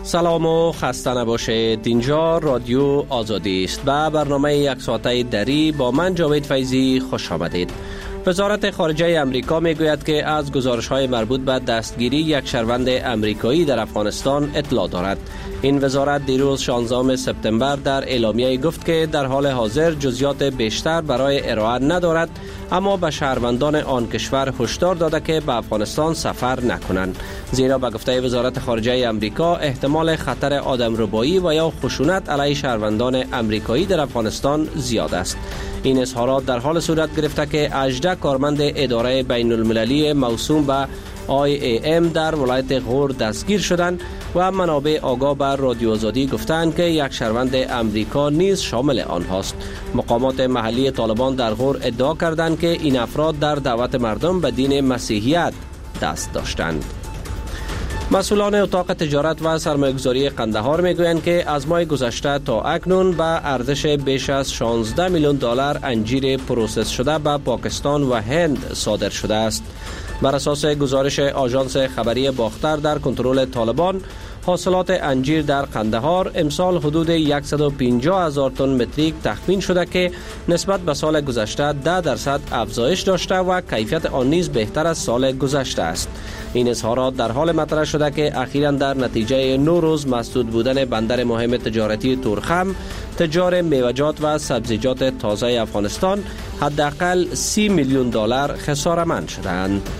سلام و خسته نباشید. اینجا رادیو آزادی است و برنامه یک ساعته دری با من جاوید فیضی خوش آمدید. وزارت خارجه امریکا میگوید که از گزارش‌های مربوط به دستگیری یک شهروند امریکایی در افغانستان اطلاع دارد. این وزارت دیروز 16 سپتامبر در اعلامیه گفت که در حال حاضر جزئیات بیشتر برای ارائه ندارد، اما به شهروندان آن کشور هشدار داده که به افغانستان سفر نکنند، زیرا به گفته وزارت خارجه امریکا احتمال خطر آدمربایی و یا خشونت علیه شهروندان امریکایی در افغانستان زیاد است. این اظهارات در حال صورت گرفته که 18 کارمند اداره بین المللی موسوم به IAM در ولایت غور دستگیر شدند و منابع آگاه بر رادیو آزادی گفتند که یک شهروند امریکا نیز شامل آنهاست. مقامات محلی طالبان در غور ادعا کردند که این افراد در دعوت مردم به دین مسیحیت دست داشتند. مسئولان اتاق تجارت و سرمایه‌گذاری قندهار میگویند که از ماه گذشته تا اکنون به ارزش بیش از 16 میلیون دلار انجیر پروسس شده به پاکستان و هند صادر شده است. بر اساس گزارش آژانس خبری باختر در کنترل طالبان، حاصلات انجیر در قندهار امسال حدود 150,000 تن متریک تخمین شده که نسبت به سال گذشته 10% افزایش داشته و کیفیت آن نیز بهتر از سال گذشته است. این اظهارات در حال مطرح شده که اخیراً در نتیجه 9 روز مسدود بودن بندر مهم تجارتی تورخم، تجار میوه‌جات و سبزیجات تازه افغانستان حداقل 30 میلیون دلار خساره‌مند شدند.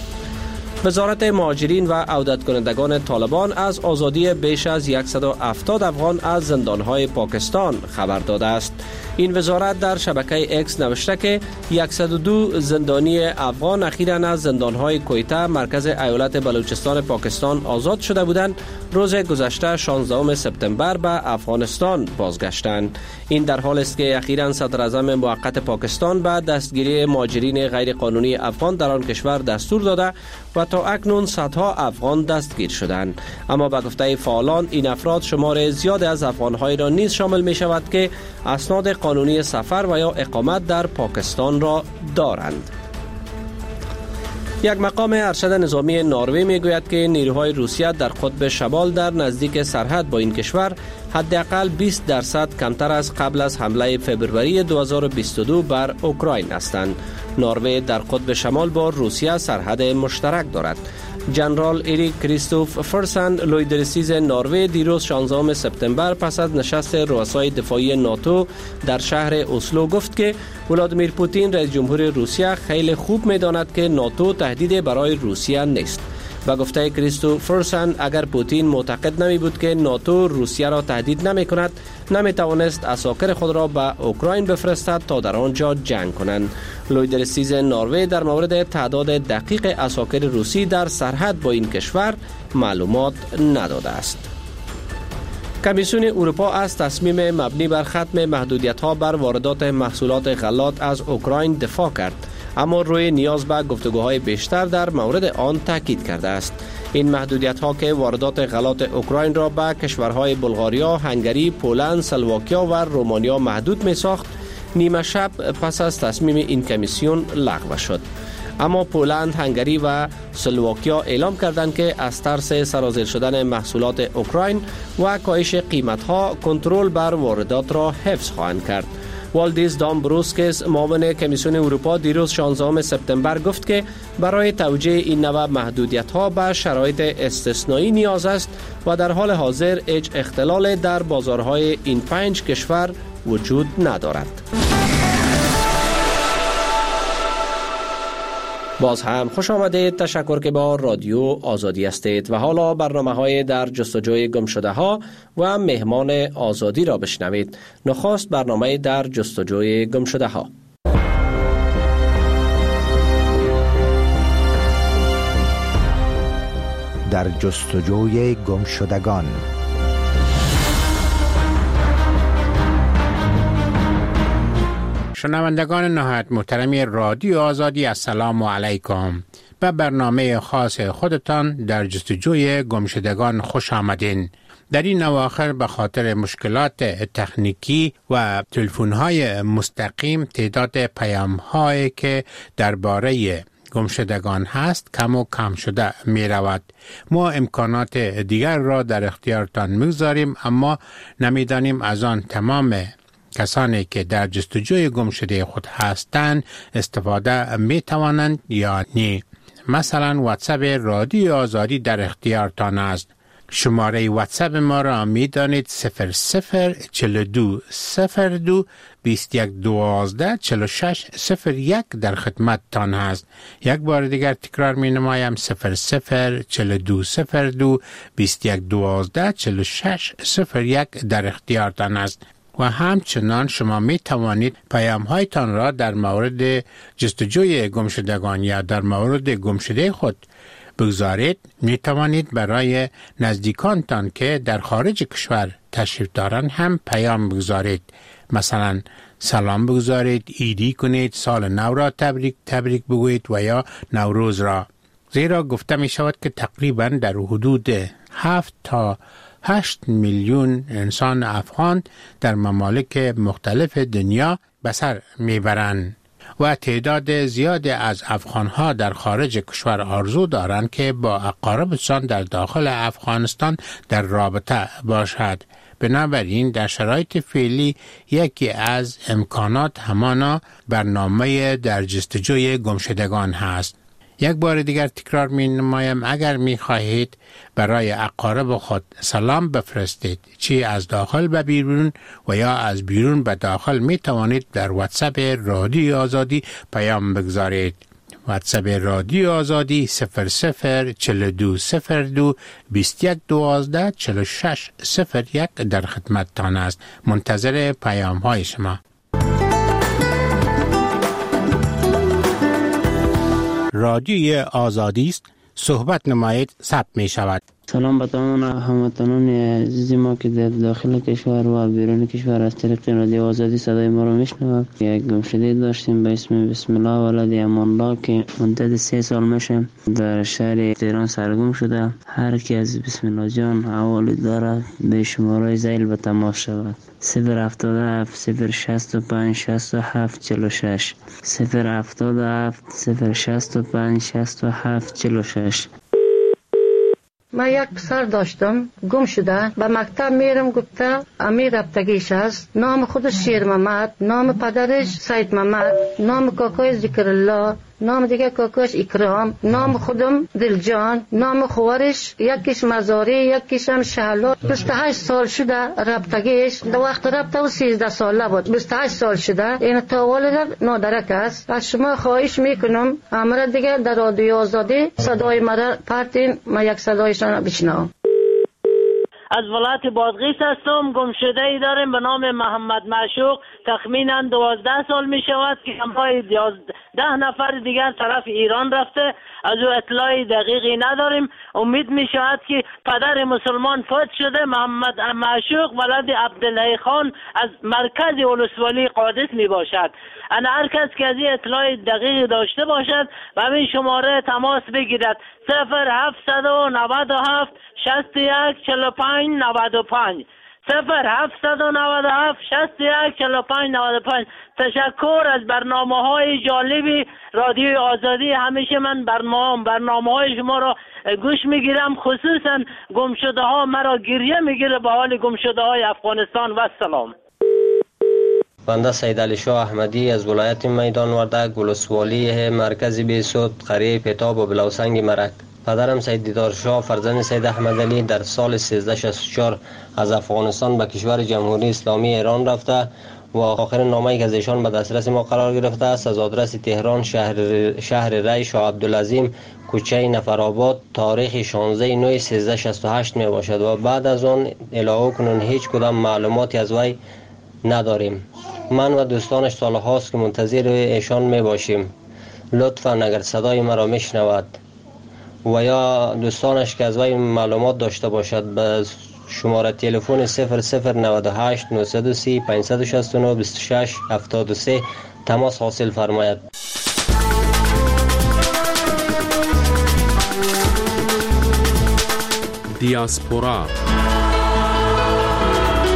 وزارت مهاجرین و عودت کنندگان طالبان از آزادی بیش از 170 افغان از زندانهای پاکستان خبر داده است. این وزارت در شبکه اکس نوشته که 102 زندانی افغان اخیراً از زندانهای کویته مرکز ایالت بلوچستان پاکستان آزاد شده بودند. روز گذشته 16 سپتامبر به افغانستان بازگشتند. این در حال است که اخیراً صدر اعظم موقت پاکستان به دستگیری مهاجرین غیر قانونی افغان در آن کشور دستور داده و تا اکنون صدها افغان دستگیر شدند. اما به گفته فعالان این افراد شمار زیاد از افغان‌های را نیز شامل می شود که اسناد قانونی سفر و یا اقامت در پاکستان را دارند. یک مقام ارشد نظامی نروژ میگوید که نیروهای روسیه در قطب شمال در نزدیک سرحد با این کشور حداقل 20% کمتر از قبل از حمله فوریه 2022 بر اوکراین هستند. نروژ در قطب شمال با روسیه سرحد مشترک دارد. جنرال ایریک کریستوف فرسن، لویدرسیز نروژ، دیروز 16 سپتامبر پس از نشست رؤسای دفاعی ناتو در شهر اسلو گفت که ولادیمیر پوتین رئیس جمهور روسیه خیلی خوب می‌داند که ناتو تهدید برای روسیه نیست. و گفته کریستوف فرسن اگر پوتین معتقد نمی بود که ناتو روسیه را تهدید نمی کند، نمی توانست عساکر خود را به اوکراین بفرستد تا در آنجا جنگ کنند. لویدرسیز نروژ در مورد تعداد دقیق عساکر روسی در سرحد با این کشور معلومات نداده است. کمیسیون اروپا از تصمیم مبنی بر ختم محدودیت‌ها بر واردات محصولات غلات از اوکراین دفاع کرد، اما روی نیاز به گفتگوهای بیشتر در مورد آن تاکید کرده است. این محدودیت‌ها که واردات غلات اوکراین را به کشورهای بلغاریا، هنگری، پولند، اسلواکیا و رومانیا محدود می‌ساخت، نیمه شب پس از تصمیم این کمیسیون لغو شد. اما پولند، هنگری و اسلواکیا اعلام کردند که از ترس سرازیر شدن محصولات اوکراین و کاهش قیمت‌ها کنترل بر واردات را حفظ خواهند کرد. والدیس دامبروسکیس، معاون کمیسیون اروپا، دیروز 16 سپتامبر گفت که برای توجیه این نوع محدودیت‌ها به شرایط استثنایی نیاز است و در حال حاضر هیچ اختلال در بازارهای این 5 کشور وجود ندارد. باز هم خوش آمدید. تشکر که با رادیو آزادی هستید و حالا برنامه‌های در جستجوی گمشده‌ها و مهمان آزادی را بشنوید. نخست برنامه در جستجوی گمشده‌ها. در جستجوی گمشدگان. شنوندگان نهایت محترمی رادیو آزادی، السلام علیکم. به برنامه خاص خودتان در جستجوی گمشدگان خوش آمدین. در این اواخر به خاطر مشکلات تکنیکی و تلفن‌های مستقیم تعداد پیام‌هایی که درباره گمشدگان هست کم و کم شده می رود. ما امکانات دیگر را در اختیارتان میگذاریم، اما نمیدانیم از آن تمام کسانی که در جستجوی گمشده خود هستند استفاده می توانند یا نه. مثلا واتساپ رادیو آزادی در اختیارتان است. شماره واتساپ ما را می دانید 0042 02 21 12 46 01 در خدمت تان است. یک بار دیگر تکرار می نمایم 0042 02 21 12 46 01 در اختیارتان است. و همچنان شما می توانید پیام هایتان را در مورد جستجوی گمشدگان یا در مورد گمشده خود بگذارید. می توانید برای نزدیکانتان که در خارج کشور تشریف دارند هم پیام بگذارید. مثلا سلام بگذارید، ایدی کنید، سال نو را تبریک بگویید و یا نوروز را. زیرا گفته می شود که تقریبا در حدود 7 تا 8 میلیون انسان افغان در ممالک مختلف دنیا به سر میبرند و تعداد زیادی از افغانها در خارج کشور آرزو دارند که با اقاربشان در داخل افغانستان در رابطه باشد. بنابراین در شرایط فعلی یکی از امکانات همان برنامه در جستجوی گمشدگان هست. یک بار دیگر تکرار می نمایم، اگر می خواهید برای اقارب خود سلام بفرستید، چی از داخل به بیرون و یا از بیرون به داخل، می توانید در واتساپ رادیو آزادی پیام بگذارید. واتساپ رادیو آزادی 0042 02 21 12 46 01 در خدمت تان است. منتظر پیام های شما. رادیوی آزادی است. صحبت نمایید، ثبت می شود. سلام به تمام هموطنان عزیز ما که در داخل کشور و بیرون کشور از طریق رادیو آزادی صدای ما را میشنوند. یک گمشده داشتیم به اسم بسم الله ولد امان الله که مدت 3 سال میشه در شهر تهران سرگم شده. هر کی از بسم الله جان حوالی دارد به شماره زیل به تماس شود. 077 065 67 46 077 065 67 46. من یک پسر داشتم گم شده، به مکتب میرم، گفته امیر رفتگیش است، نام خودش شیر محمد، نام پدرش سید محمد، نام کاکایش ذکر الله، نام دیگه کاکاش اکرام، نام خودم دلجان، نام خوارش یکیش مزاری یکیش هم شهلا. 28 سال شده رفتگیش، در وقت رفته و 13 ساله بود. 28 سال شده این تا والد نادرک است. از شما خواهش میکنم امر دیگه در رادیو آزادی صدای مرا پرتین، ما یک صدایشان بشنوم. از ولایت بادغیس هستم. گمشده ای داریم به نام محمد معشوق، تخمینا 12 سال می شود که همراه 11 نفر دیگر طرف ایران رفته. از او اطلاعی دقیقی نداریم. امید می شود که پدر مسلمان فوت شده. محمد معشوق ولد عبدالله خان از مرکز ولسوالی قادس می باشد. انا هر کس که از این اطلاع دقیقی داشته باشد و همین شماره تماس بگیرد 0797 61 45 95 0797 61 45 95. تشکر از برنامه‌های جالبی رادیو آزادی. همیشه من برنامه‌های شما را گوش میگیرم، خصوصا گمشده ها مرا گریه میگیره به حال گمشده های افغانستان. و سلام. بنده سید علی شاه احمدی از ولایت میدان وردک، ولسوالی مرکز بیسود، قریه پتاب و بلوسنگ مرک. پدرم سید دیدار شاه فرزند سید احمد علی در سال 1364 از افغانستان به کشور جمهوری اسلامی ایران رفته و آخرین نامه‌ای که از ایشان به دسترس ما قرار گرفته است از آدرس تهران شهر ری شاه عبدالعظیم کوچه نفرآباد تاریخ 16/9/1368 می باشد و بعد از آن الهو کنون هیچ کدام معلوماتی از وی نداریم. من و دوستانش سالهاست که منتظر ایشان می باشیم. لطفاً اگر صدای مرا میشنود و یا دوستانش که از وی معلومات داشته باشد به شماره تلفن 0098 930 569 26 73 تماس حاصل فرماید. دیاسپورا.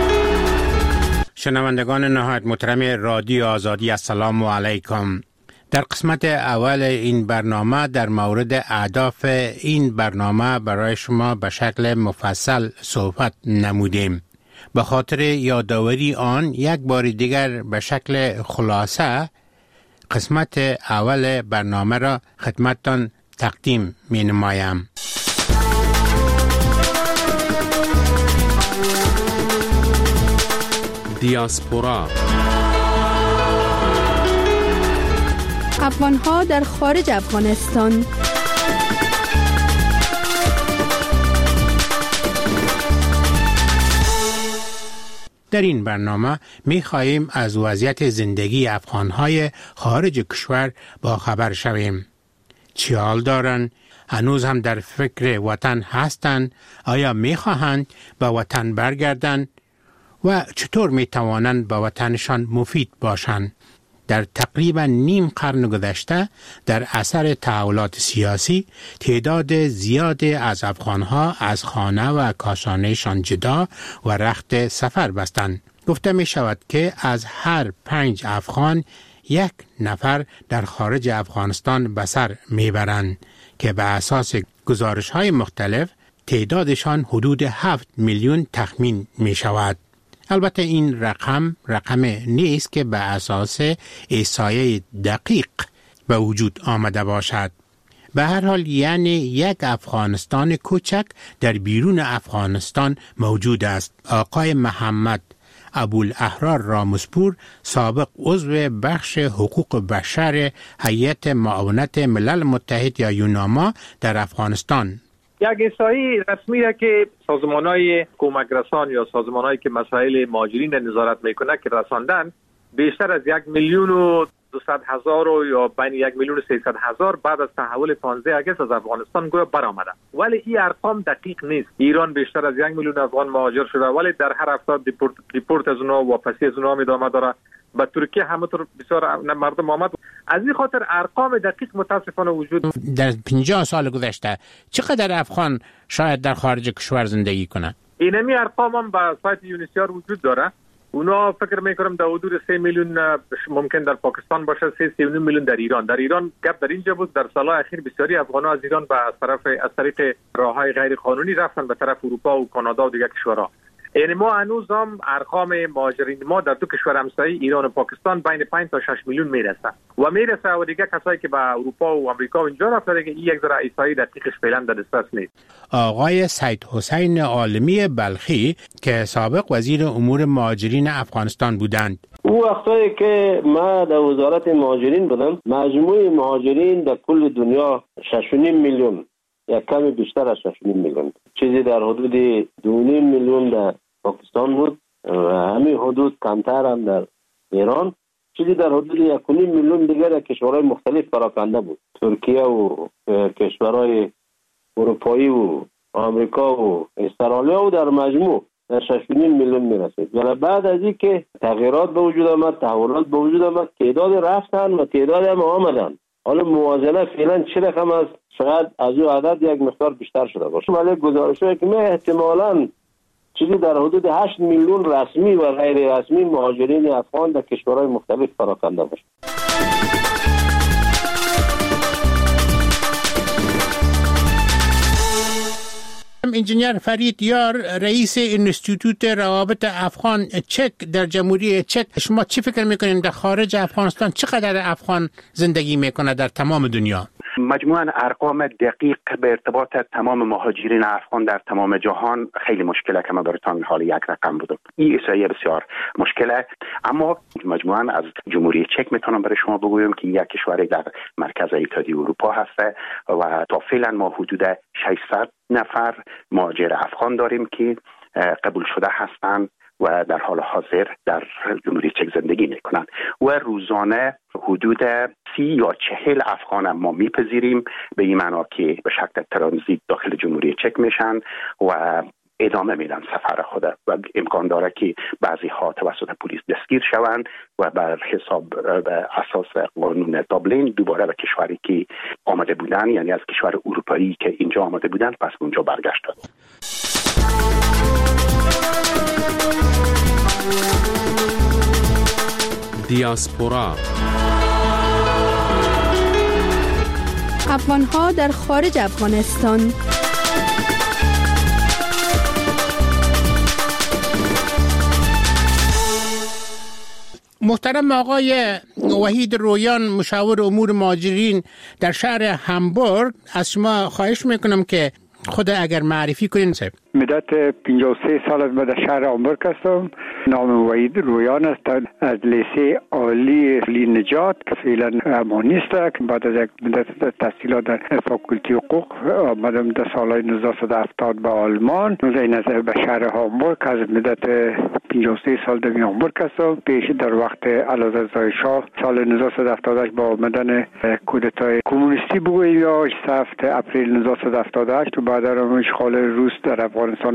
شنوندگان نهایت محترم رادیو آزادی، السلام علیکم. در قسمت اول این برنامه در مورد اهداف این برنامه برای شما به شکل مفصل صحبت نمودیم. به خاطر یادآوری آن یک بار دیگر به شکل خلاصه قسمت اول برنامه را خدمتتان تقدیم می نمایم. دیاسپورا افغان‌ها در خارج افغانستان. در این برنامه می خواهیم از وضعیت زندگی افغان‌های خارج کشور با خبر شویم. چی حال دارند؟ هنوز هم در فکر وطن هستند؟ آیا می خواهند به وطن برگردند؟ و چطور می توانند به وطنشان مفید باشند؟ در تقریبا نیم قرن گذشته در اثر تحولات سیاسی تعداد زیادی از افغانها از خانه و کاشانهشان جدا و رخت سفر بستند. گفته می شود که از هر 5 افغان 1 نفر در خارج افغانستان به سر می برند که به اساس گزارش های مختلف تعدادشان حدود 7 میلیون تخمین می شود. البته این رقم نیست که به اساس احصایه دقیق به وجود آمده باشد. به هر حال یعنی یک افغانستان کوچک در بیرون افغانستان موجود است. آقای محمد ابوالاحرار رامسپور، سابق عضو بخش حقوق بشر هیئت معاونت ملل متحد یا یوناما در افغانستان، یک احصایی رسمیه که سازمان‌های کمک رسان یا سازمان‌هایی که مسائل مهاجرین نظارت میکنه که رساندن بیشتر از 1,200,000 یا بین 1,300,000 بعد از تحول 15 اگست از افغانستان گویا برآمده. ولی این ارقام دقیق نیست. ایران بیشتر از 1 میلیون افغان مهاجر شده ولی در هر هفته دیپورت از اونها واپسی از اونها ادامه داره. به ترکیه همونطور بسیار مردم آمد. از این خاطر ارقام دقیق متاسفانه وجود در 50 سال گذشته چقدر افغان شاید در خارج کشور زندگی کنند؟ اینمی ارقام هم به سایت یونیسیار وجود داره. اونا فکر میکنم در حدود 3 میلیون ممکن در پاکستان باشه، 3.9 میلیون در ایران. در ایران گپ در اینجا بود در سالهای اخیر بسیاری افغان‌ها از ایران از طریق راههای غیر قانونی رفتن به طرف اروپا و کانادا و دیگر کشورها. یعنی ما هنوز هم ارقام مهاجرین ما در دو کشور همسایه ایران و پاکستان بین 5 تا 6 میلیون میرسه و دیگه کسایی که به اروپا و آمریکا و اینجا رفتن دیگه این یک ذره احصایی دقیقش فعلا در دسترس نیست. آقای سید حسین عالمی بلخی که سابق وزیر امور مهاجرین افغانستان بودند، او وقتی که ما در وزارت مهاجرین بودم مجموع مهاجرین در کل دنیا 6.5 میلیون یا کمی بیشتر از 6.5 میلیون، چیزی در حدود 2.5 میلیون در پاکستان بود و همین حدود کمتر هم در ایران، چیزی در حدود 1.5 میلیون دیگر در کشورهای مختلف پراکنده بود، ترکیه و کشورهای اروپایی و آمریکا و استرالیا و در مجموع در 6.5 میلیون میرسید. ولی بعد از این که تغییرات به وجود آمد، تحولات به وجود آمد، تعداد رفتن و تعداد هم آمدن. حالا موازنه فعلا چه رقم است؟ شاید از او عدد یک مقدار بیشتر شده باشه، ولی گزارش‌هایی که احتمالاً چیزی در حدود 8 میلیون رسمی و غیر رسمی مهاجرین افغان در کشورهای مختلف پراکنده باشه. انجینیر فرید یار، رئیس انستیتوت روابط افغان چک در جمهوری چک، شما چی فکر میکنید در خارج افغانستان چقدر افغان زندگی میکنه در تمام دنیا؟ مجموعاً ارقام دقیق به ارتباط تمام مهاجرین افغان در تمام جهان خیلی مشکله که من براتون حال یک رقم بودم. این احصایه بسیار مشکله، اما مجموعاً از جمهوری چک میتونم برای شما بگویم که یک کشوری در مرکز اتحادیه اروپا هست و تا فعلا ما حدود 600 نفر مهاجر افغان داریم که قبول شده هستند و در حال حاضر در جمهوری چک زندگی میکنند و روزانه حدود 30 یا 40 افغان ما میپذیریم، به این معنا که به شکل ترانزیت داخل جمهوری چک میشن و ادامه میدن سفر خود و امکان داره که بعضی ها توسط پلیس دستگیر شوند و بر حساب به اساس قانون دابلین دوباره به کشوری که آمده بودن، یعنی از کشور اروپایی که اینجا آمده بودن پس اونجا برگشتن. دیاسپورا افغان‌ها در خارج افغانستان. محترم آقای وحید رویان، مشاور امور مهاجرین در شهر هامبورگ، از شما خواهش میکنم که خود اگر معرفی کنین. مدت 53 سال از در شهر هامبورگ هستم. نام وحید رویان است. از لیسه عالی نجات که فعلا امانیست است. بعد از یک مدت تحصیلات در فاکولتی حقوق آمدم در سال 1970 به آلمان. این از به شهر هامبورگ از مدت 53 سال در هامبورگ هستم. پیش در وقت اعلیحضرت شاه سال 1978 با آمدن کودتای کمونیستی بگوییم یا 7 اپریل 1978 و بعد از اشغال روس در افغانستان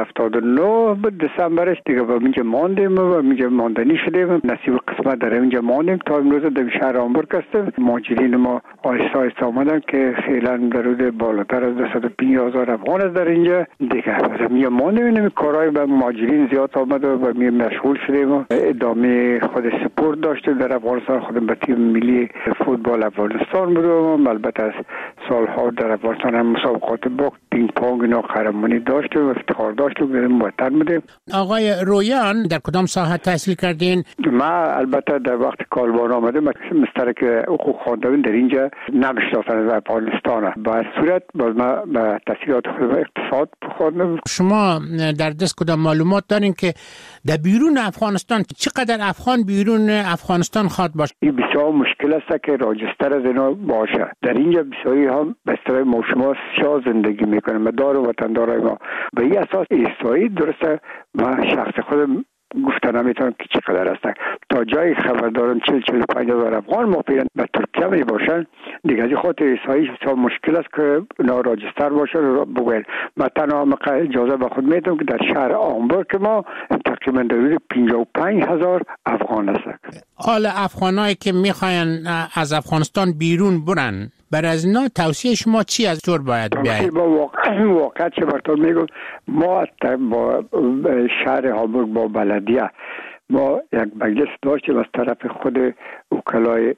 1979 دسامبرش دیگه با اینجا ماندیم و اینجا ماندنی شدیم. نصیب قسمت در اینجا ماندیم تا امروز در شهر هامبورگ هستیم. مهاجرین ما آهسته آهسته آمدن که فعلا در حدود بالاتر از 250,000 افغان است در اینجا دیگه. اینجا ماندیم. این کارهای به مهاجرین زیاد آمد و می مشغول شدیم و ادامه خود سپورت داشتیم در افغانستان. خودم به تیم ملی فوتبال افغانستان بودم. البته از سالها در افغانستان هم مسابقات باخت پینگ پونگ اینا قهرمانی داشتیم و افتخار داشتیم بریم وطن بودیم. آقای رویان در کدام ساحه تحصیل کردین؟ ما البته در وقت کالبان آمدم مسترک حقوق خواندم در اینجا نمیشناسن از افغانستان. با صورت باز ما به تحصیلات خود اقتصاد خواندم. شما در دست کدام معلومات دارین که در بیرون افغانستان چقدر افغان بیرون افغانستان خواد باشه؟ این بسیار مشکل است که راجستر از اینا باشه. در اینجا بسیاری هم به اصطلاح ما شما سیاه زندگی میکنیم. مدار و وطندارای ما به این اساس احصایی درسته و شخص خودم گفتن نمیتونم که چقدر هستن. تا جای خبر دارم 40-45,000 افغان موقعا به ترکیه می باشن. دیگه از خاطر احصاییش بسیار مشکل است که اونا راجستر باشه رو بگوین. من تنها اجازه به خود میدم که در شهر هامبورگ ما تقریبا در حدود 55,000 افغان هست. حال افغانایی که میخواین از افغانستان بیرون برن، برای از اینا توصیه شما چی از طور باید بیاید؟ واقعا چه برطور میگم، ما با شهر هامبورگ با بلدیه ما یک مجلس داشتیم از طرف خود وکلای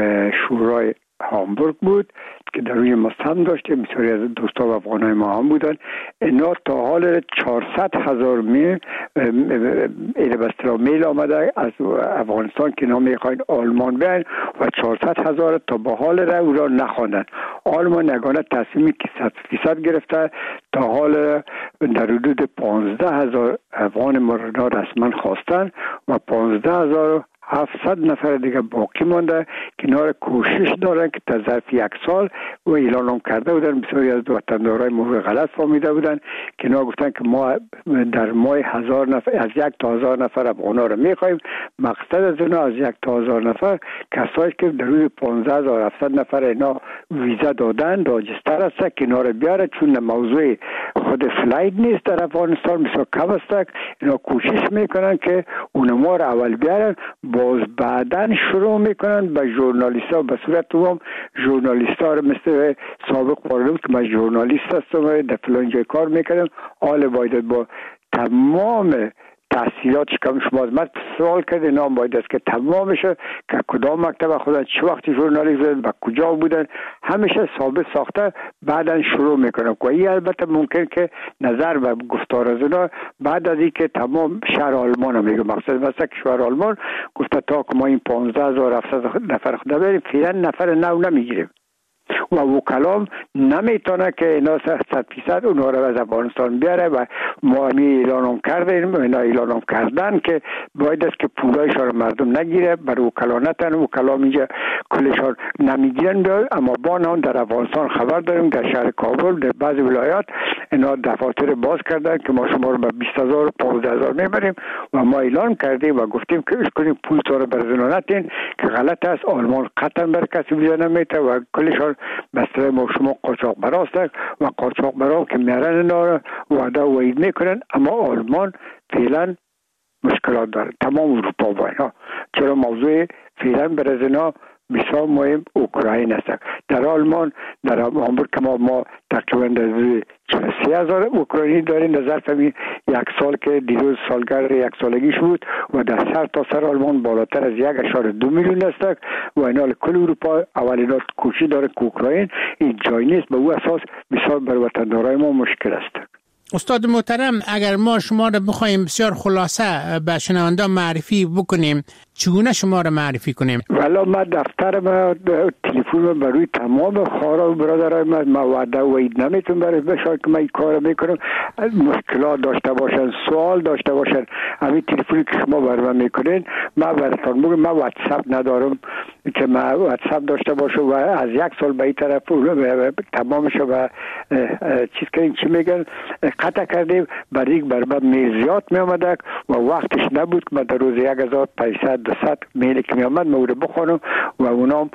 شورای هامبورگ بود که در روی مستم داشتیم. بسیاری از دوستان و افغانای ما هم بودن. اینا تا حال 400,000 میل آمده از افغانستان که اینا میخواین آلمان بیاین و 400,000 تا به حال او را نخواندن. آلمان یگانه تصمیمی که 100% گرفته تا حال در حدود 15,000 افغان ما را رسما خواستن و 15,700 نفر دیگه باقی مانده که اینا را کوشش دارن که تا ظرف 1 سال و اعلان هم کرده بودن. بسیاری از وطندارای ما غلط فهمیده بودن که اینا گفتن که ما در ماه 1000 نفر از 1 تا 1000 نفر افغانا را میخوایم. مقصد از اینا از 1 تا 1000 نفر کسایی که در حدود 15,700 نفر اینا ویزا دادن راجستر است که اینا را بیاره، چون موضوع خود فلایت نیست در افغانستان بسیار کم است. اینا کوشش میکنن که اونما را اول بیارن، باز بعدن شروع میکنن به ژورنالیست‌ها به صورت عموم ژورنالیست‌ها رو مثل سابق پارلمان که من ژورنالیست هستم در فلان جای کار میکنم، حال باید با تمام تحصیلاتش کم شما از من سوال کرده نام باید است که تمام بشه که کدام مکتب خودن چه وقتی ژورنالیست بودن و کجا بودن همیشه ثابت ساخته بعدن شروع میکنن. و این البته ممکن که نظر و گفتار از اونا بعد از اینکه تمام شهر آلمان هم میگه مقصد مثلا که شهر آلمان گفته تا که ما این 15,700 نفر خود بریم فعلا نفر نو نمیگیریم و وکلام نمیتونه که اینا 100% اونها رو از افغانستان بیاره و ما اعلان کردیم اینا اعلان کردن که باید است که پولایشان رو مردم نگیره بر وکلا نتن. وکلام اینجا کلشان نمیگیرن. اما با هم در افغانستان خبر داریم در شهر کابل در بعضی ولایات اینا دفاتر باز کردن که ما شما رو به 20,000 و 15,000 میبریم و ما اعلان کردیم و گفتیم که اش کنیم پول تو رو بر نتین که غلط است. آلمان قطعا بر کسی ویزا نمیده و کلشان مثلا ما شما قاچاق براست و قاچاق برا که میارن اینا وعده و وعید میکنن. اما آلمان فعلا مشکلات داره، تمام اروپا با اینا. چرا موضوع فعلا برای اینا بسیار مهم اوکراین است. در آلمان در هامبورگ که ما تقریبا 43,000 اوکراینی داریم در ظرف یک سال که دیروز سالگرد یک سالگیش بود و در سر تا سر آلمان بالاتر از 1.2 میلیون است و اینال کل اروپا اولین کوشش داره که اوکراین این جای نیست. به او اساس بسیار بر وطندارای ما مشکل است. استاد محترم، اگر ما شما را بخوایم بسیار خلاصه به شنونده معرفی بکنیم، چگونه شما را معرفی کنیم؟ والا ما دفتر ما تلفن برای تمام خواهران و برادرای ما وعده و اید نمیتونم برای بشار که من این کار میکنم. مشکلات داشته باشن، سوال داشته باشن، همین تلفنی که شما برای من میکنین ما براتون بگم. من واتساپ ندارم که ما واتساپ داشته باشم و از یک سال به این طرف تمامش و چیز کردیم چی میگن قطع کردیم. برای من میل زیاد می آمده و وقتش نبود که من در روز 1500-200 میل که می آمد مورد بخونم و اونام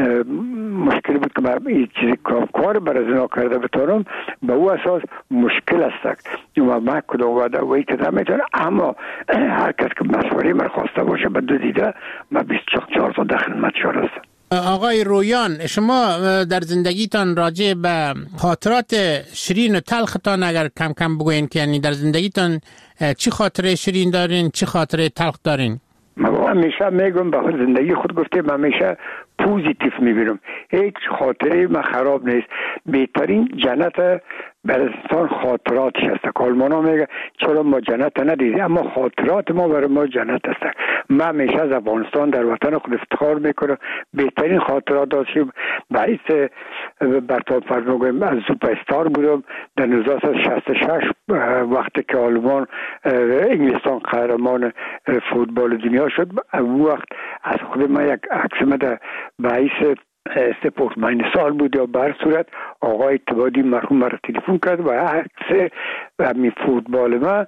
مشکل بود که من این چیزی کار برای زنا کرده بتونم. به او اساس مشکل است و من کدام وعده و این که نمیتونم. اما هر کس که مشوره من خواسته باشه به دو دیده من 24 تا در خدمت شما هستم. آقای رویان، شما در زندگیتان راجع به خاطرات شیرین و تلختان اگر کم کم بگوین که یعنی در زندگیتان چی خاطره شیرین دارین، چی خاطره تلخ دارین؟ من همیشه میگم به زندگی خود گفتم همیشه پوزیتیو میبینم. هیچ خاطره من خراب نیست. بهترین جنت برای انسان خاطراتش است. آلمانا میگه چرا ما جنت ندیدیم، اما خاطرات ما برای ما جنت است. من همیشه از افغانستان در وطن خود افتخار میکنم. بهترین خاطرات داشتیم. باعث برطرف فرمودم از سوپر استار بودم در 1966 وقتی که آلمان انگلستان قهرمان فوتبال دنیا شد. اون وقت از خود من یک عکس مده باعث سپورتمن سال بود یا بر صورت آقای اتبادی مرحوم مرا تلفن کرد و عکس همین فوتبال ما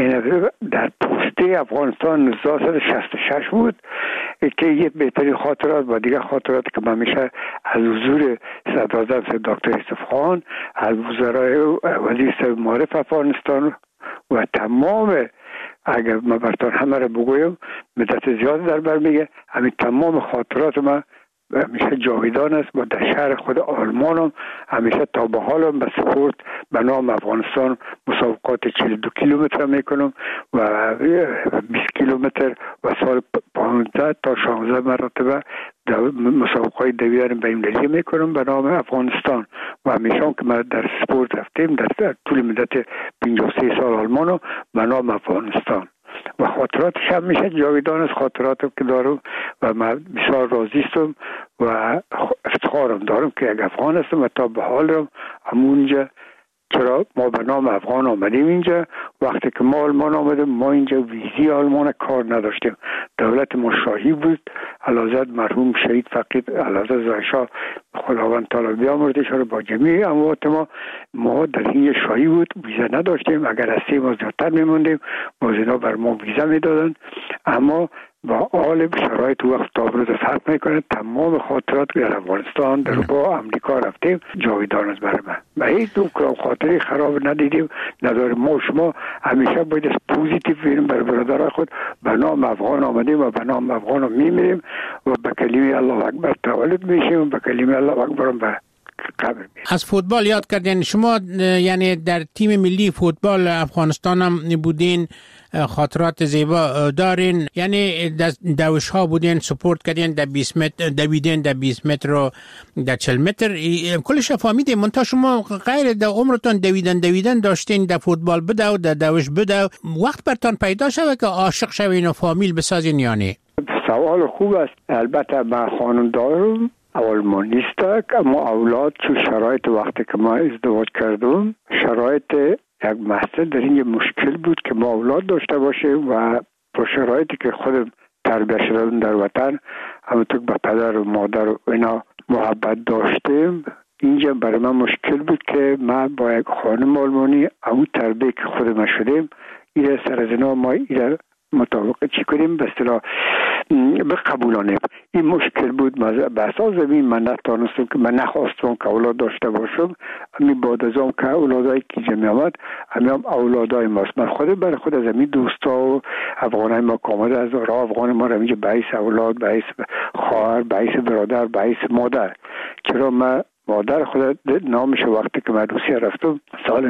در پوسته افغانستان 1966 بود که یک بهترین خاطرات و دیگر خاطرات که من میشه از حضور صدراعظم دکتر یوسف خان، از وزرای وزیر معارف افغانستان و تمام اگر من براتون همه را بگویم مدت زیاد در بر میگه همین تمام خاطرات من همیشه جاویدان است و در شهر خود آلمان هم همیشه تا به حال به سپورت به نام افغانستان مسابقات 42 کیلومتر میکنم و 20 کیلومتر و سال 15 تا 16 مرتبه مسابقات دویدن بین‌المللی میکنم به نام افغانستان و همیشه که ما در سپورت رفتیم در طول مدت 53 سال آلمان به نام افغانستان و خاطراتش هم میشه جاویدان از خاطراتم که دارم و من بسیار راضی هستم و افتخارم دارم که یک افغان هستم و تا به حال همونجا. چرا ما به نام افغان آمدیم اینجا؟ وقتی که ما آلمان آمدیم ما اینجا ویزی آلمان کار نداشتیم. دولت ما شاهی بود. علازد مرحوم شهید فقید علازد زایشاه خداوند تعالی بیامرزش رو با جمیع اموات ما در این شاهی بود. ویزا نداشتیم. اگر از 3 ماه زیادتر میموندیم موزینا بر ما ویزا میدادن. اما با حال شرایط وقت تا امروز فرق میکنه. تمام خاطرات که در افغانستان در اروپا امریکا رفتیم جاویدان است برای من و هیچ خاطری خراب ندیدیم نداریم. ما شما همیشه باید پوزیتیو بینیم برای برادرای خود. به نام افغان آمدیم و به نام افغان میمیریم و به کلمه الله اکبر تولد میشیم و به کلمه الله اکبر به قبر میشیم. از فوتبال یاد کردین شما، یعنی در تیم ملی فوتبال افغانستان هم بودین، خاطرات زیبا دارین، یعنی دوش ها بودین، سپورت کردین در 20 متر، دویدین در 20 متر و در 40 متر، کلش فهمیدین. منتها شما غیر در عمرتون دویدن داشتین در فوتبال بده و در دوش بده، وقت برتان پیدا شده که عاشق شوین و فامیل بسازین یعنی؟ سوال خوب است. البته من خانم دارم آلمان نیست اما اولاد چون شرایط وقتی که ما ازدواج کردم شرایط یک مسئله در این مشکل بود که ما اولاد داشته باشیم و با شرایطی که خودم تربیت شدم در وطن همونطور به پدر و مادر و اینا محبت داشتیم. اینجا برای من مشکل بود که من با یک خانم آلمانی اون تربیه که خودم شدیم این سر از اینا ما این مطابق چی کنیم به اصطلاح بقبولانیم. این مشکل بود. به اساس زمین من نتانستم که من نخواستم که اولاد داشته باشم. همین بعد از اون که اولادایی که جمعی آمد همین اولادای ماست. من خود برای خود از همین دوستا و افغانای ما که آمده از راه افغان ما رو اینجا به حیث اولاد، به حیث خواهر، به حیث برادر، به حیث مادر. چرا من مادر خود نامش وقتی که من روسیه رفتم سال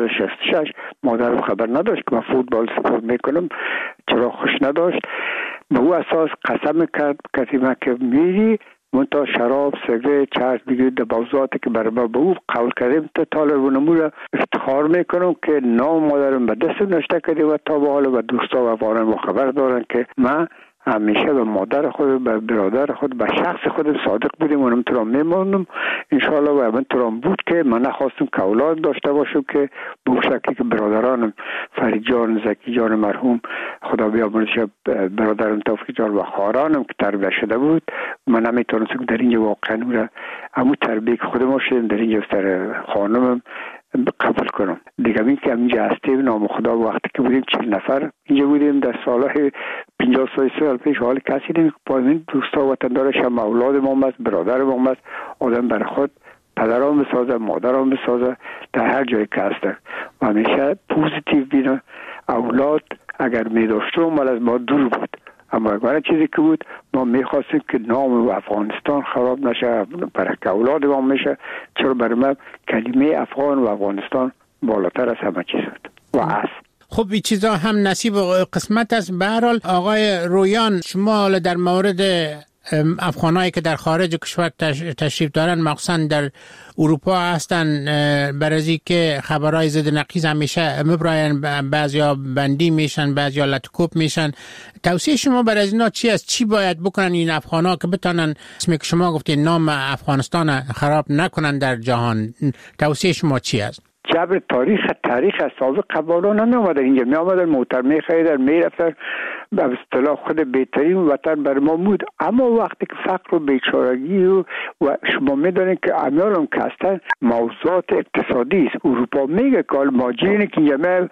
1966 مادرم خبر نداشت که من فوتبال سپورت میکنم، چرا خوش نداشت. به او اساس قسم کرد کسی من که میری منتها شراب، سیگارت، چرس بگیرید در موضوعاتی که برای ما به او قول کردیم تا طالب و نمور افتخار میکنم که نام مادرم به دست نشته کردیم و تا به حال و دوستا و افغانان خبر دارن که من همیشه به مادر خود، به برادر خود، به شخص خود صادق بودیم و نمیتونم میمونم انشاءالله. و من ترام بود که من نخواستم که اولاد داشته باشم که به شکلی که برادرانم فرید جان، زکی جان مرحوم خدا بیامرزش، برادرم توفیق جان و خواهرانم که تربیت شده بود، من نمیتونستم در اینجا واقعا همون تربیه که خود ما شدیم در اینجا سر خانمم قبول کنم. دیگه این که اینجا هستیم نام خدا وقتی که بودیم 40 نفر اینجا بودیم در سالهای 50 سال پیش حال کسی نمی پایین دوستا و وطندارش هم اولاد ما است، برادر ما است. آدم برای خود پدرام بسازه، مادرام بسازه در هر جایی که هسته و همیشه پوزیتیو بینه. اولاد اگر می داشتم مال از ما دور بود، اما اگر چیزی که بود ما میخواستیم که نام افغانستان خراب نشه، برای که اولاد ما میشه. چرا برای من کلمه افغان و افغانستان بالاتر از همه چیز بود و است. خب این چیزا هم نصیب و قسمت است. به هر حال آقای رویان، شما در مورد افغانایی که در خارج کشور تشریف دارن مخصوصا در اروپا هستن، برای که خبرهای ضد نقیض همیشه مبراین، بعضیا بندی میشن، بعضیا لطکوب میشن، توصیه شما برای اینا چی است؟ چی باید بکنن این افغانا که بتونن اسمی که شما گفتید نام افغانستان خراب نکنن در جهان؟ توصیه شما چی است؟ جبر تاریخ از سابق قبالا نمی آمدن اینجا، می آمدن موتر می خریدن می رفتن، به اصطلاح خود بهترین وطن بر ما بود. اما وقتی که فقر و بیچارگی و شما می دانید که امیالم که هستن موضوعات اقتصادی است. اروپا میگه که ماجرینی که اینجا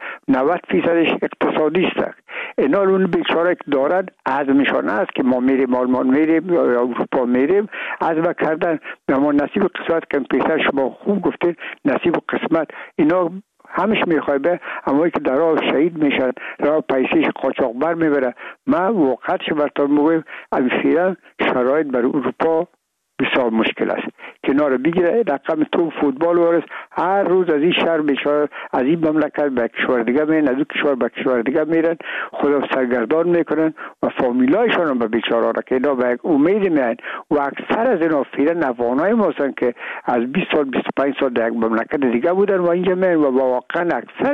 90% اقتصادی است. اینا اون بیچاره که دارن عزمشان است که ما میریم آلمان میریم یا اروپا میریم، عزم کردن به ما نصیب قسمت که پیسر شما خوب گفتید نصیب قسمت اینا همش میخوای به اما که در راه شهید میشن، راه پیسیش قاچاقبر میبره. من وقتش براتون میگم فعلا شرایط بر اروپا بسیار مشکل است. کنار بگیره رقم تو فوتبال ورس هر روز از این شهر بیچاره از این مملکت به کشور دیگه میرن، از اون کشور به کشور دیگه میرن، خدا سرگردان میکنن و فامیلایشون هم به بیچاره را که اینا به امید میان. و اکثر از اینا فعلا افغانای ما هستن که از 20 سال 25 سال در یک مملکت دیگه بودن و اینجا میان و واقعا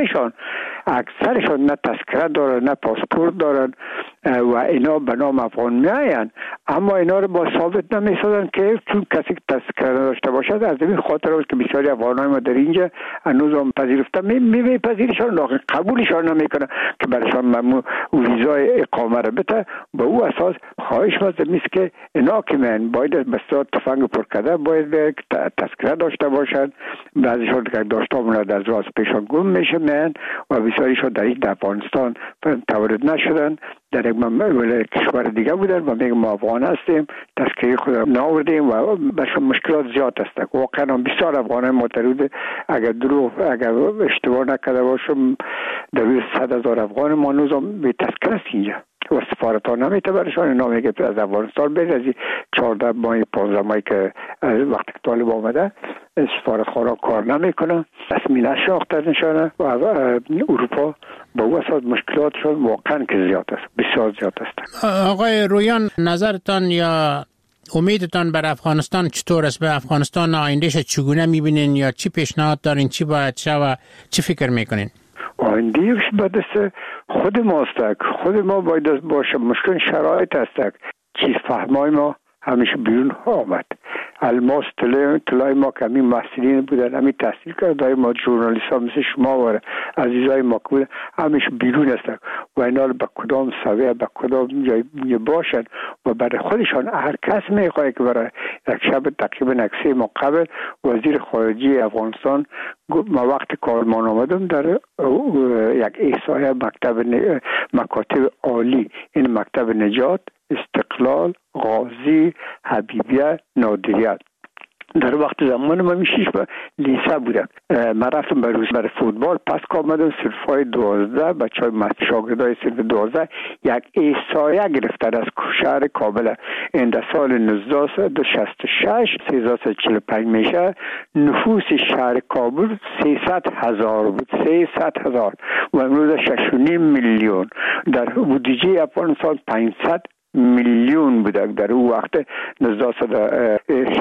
اکثرشان نه تذکره دارن نه پاسپورت دارن و اینا به نام افغان میاین، اما اینا رو با ثابت نمیسازن که چون کسی که تذکره داشته باشد. از این خاطر است که بسیاری افغانای ما در اینجا هنوز هم پذیرفته میپذیرشان، لکن قبولشان نمیکنه که برایشان ممنوع ویزای اقامه رو بده. به او اساس خواهش میست که اینا که من باید بسیار تفنگ پر کرده باید تذکره داشته باشند. بعضیشان که داشته بودند از راست پیشان گم میشه من و بسیاریشان در این افغانستان تولد نشدن، در یک کشور دیگه بودن و میگم ما افغان هستیم، تذکره خود ناوردیم و بسیار مشکلات زیاد است. واقعا بسیار افغانای معترض اگر اشتباه نکرده باشم در 100,000 افغان ما هنوز به تذکره است اینجا و سفارت ها نمیته برشان. اینا میگه از افغانستان برید، از 14 ماه 15 ماهی که وقتی که طالب آمده سفارت خانه کار نمیکنه، رسمی نشناخته نشانه و اروپا با او اساس مشکلاتشون واقعا که زیاد است، بسیار زیاد است. آقای رویان، نظرتان یا امیدتان بر افغانستان چطور است؟ به افغانستان آیندهش چگونه میبینین یا چی پیشنهاد دارین؟ چی باید شه و چی فکر میکنین؟ آیندهش به دست خود ماست. خود ما باید باشه. مشکل شرایط است. چیز فهمای ما همیشه بیرون آمد. الماس طلای ما که همین محصلین بودن، همین تحصیل کرده ما ژورنالیست ها مثل شما و عزیزای ما که بودن همیشه بیرون هستن و اینا به کدام سویه به کدام جای باشن و برای خودشان هر کس میخواه که برای یک شب تقریبا 3 ماه قبل وزیر خارجه افغانستان ما وقت کارمان آمدم در یک احصایه مکاتب عالی این مکتب نجات استقلال، غازی، حبیبیه، نادریت. در وقت زمان من میشیش به لیسه بودم. من رفتم برای فوتبال، پس آمدم صرفای 12 بچه های شاگردای صرف 12 یک احصایه گرفتن از شهر کابل. این در سال 1966 345 میشه. نفوس شهر کابل 300,000 بود، 300,000 و امروز 6.5 میلیون. در بودجه افغانستان 500 میلیون بوده در اون وقت 1966